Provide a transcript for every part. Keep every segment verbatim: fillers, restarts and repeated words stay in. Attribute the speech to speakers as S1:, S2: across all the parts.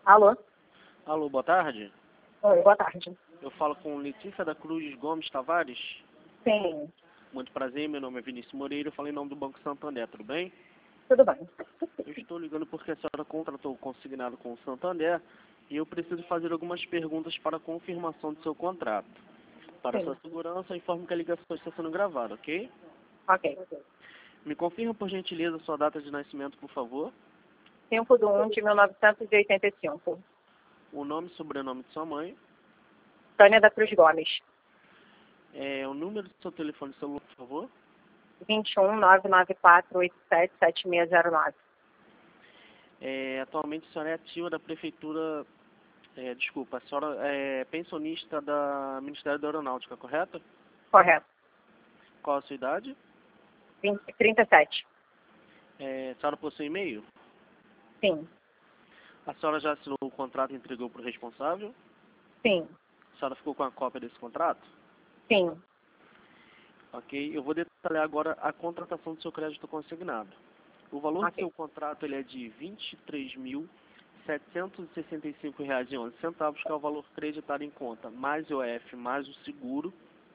S1: Alô?
S2: Alô, boa tarde.
S1: Oi, boa tarde.
S2: Eu falo com Letícia da Cruz Gomes Tavares.
S1: Sim,
S2: Muito prazer, meu nome é Vinícius Moreira, eu falo em nome do Banco Santander, tudo bem?
S1: tudo bem.
S2: Eu estou ligando porque a senhora contratou o consignado com o Santander e eu preciso fazer algumas perguntas para a confirmação do seu contrato. Para
S1: Sim,
S2: sua segurança, informo que a ligação está sendo gravada, ok?
S1: ok.
S2: Me confirma, por gentileza, sua data de nascimento, por favor.
S1: cinco de um de mil novecentos e oitenta e cinco.
S2: O nome e sobrenome de sua mãe.
S1: Tânia da Cruz Gomes.
S2: É, o número do seu telefone celular, por favor.
S1: vinte e um, nove nove quatro, oito sete, sete seis zero nove.
S2: É, atualmente a senhora é ativa da Prefeitura... É, desculpa, a senhora é pensionista da Ministério da Aeronáutica, correto?
S1: Correto.
S2: Qual a sua idade?
S1: vinte, trinta e sete.
S2: É, a senhora possui e-mail?
S1: Sim,
S2: A senhora já assinou o contrato e entregou para o responsável?
S1: sim,
S2: A senhora ficou com a cópia desse contrato?
S1: sim.
S2: Ok, eu vou detalhar agora a contratação do seu crédito consignado. O valor do
S1: Ok,
S2: seu contrato ele é de vinte e três mil setecentos e sessenta e cinco reais e onze centavos, que é o valor creditado em conta, mais o I O F, mais o seguro,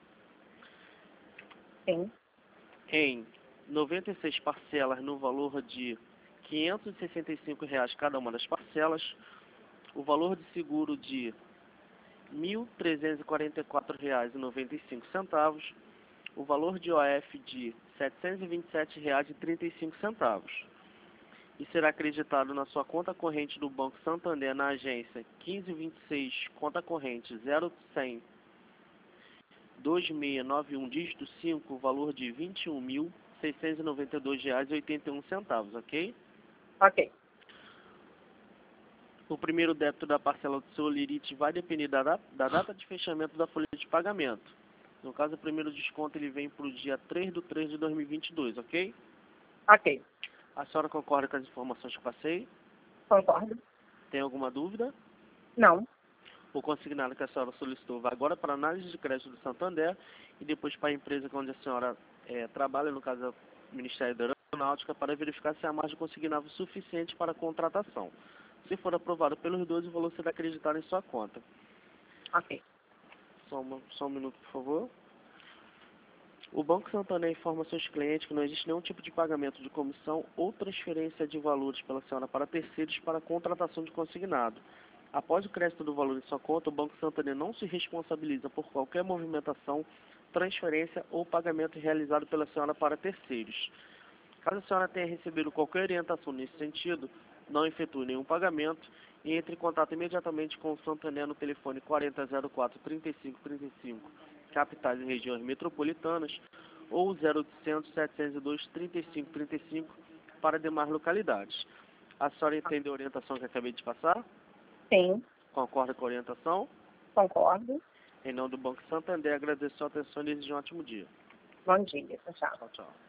S1: sim,
S2: em noventa e seis parcelas no valor de quinhentos e sessenta e cinco reais cada uma das parcelas, o valor de seguro de mil trezentos e quarenta e quatro reais e noventa e cinco centavos, o valor de I O F de setecentos e vinte e sete reais e trinta e cinco centavos. E será acreditado na sua conta corrente do Banco Santander na agência quinze vinte e seis, conta corrente zero cem dois seis nove um, dígito cinco, o valor de vinte e um mil seiscentos e noventa e dois reais e oitenta e um centavos, ok?
S1: ok.
S2: O primeiro débito da parcela do seu Lirite vai depender da, da, da data de fechamento da folha de pagamento. No caso, o primeiro desconto ele vem para o dia três de três de dois mil e vinte e dois, ok?
S1: Ok,
S2: A senhora concorda com as informações que passei?
S1: concordo.
S2: Tem alguma dúvida?
S1: Não,
S2: O consignado que a senhora solicitou vai agora para a análise de crédito do Santander e depois para a empresa onde a senhora é, trabalha, no caso, o Ministério da Aeronáutica, para verificar se a margem consignável suficiente para a contratação. Se for aprovado pelos dois, o valor será acreditado em sua conta.
S1: ok.
S2: Só, uma, só um minuto, por favor. O Banco Santander informa seus clientes que não existe nenhum tipo de pagamento de comissão ou transferência de valores pela senhora para terceiros para a contratação de consignado. Após o crédito do valor em sua conta, o Banco Santander não se responsabiliza por qualquer movimentação, transferência ou pagamento realizado pela senhora para terceiros. Caso a senhora tenha recebido qualquer orientação nesse sentido, não efetue nenhum pagamento e entre em contato imediatamente com o Santander no telefone quarenta zero quatro, trinta e cinco trinta e cinco, capitais e regiões metropolitanas, ou zero oitocentos, setecentos e dois, trinta e cinco trinta e cinco para demais localidades. A senhora entendeu a orientação que acabei de passar?
S1: Sim,
S2: Concorda com a orientação?
S1: concordo.
S2: Em nome do Banco Santander, agradeço a sua atenção e desejo um ótimo dia.
S1: Bom dia, tchau.
S2: Tchau, tchau.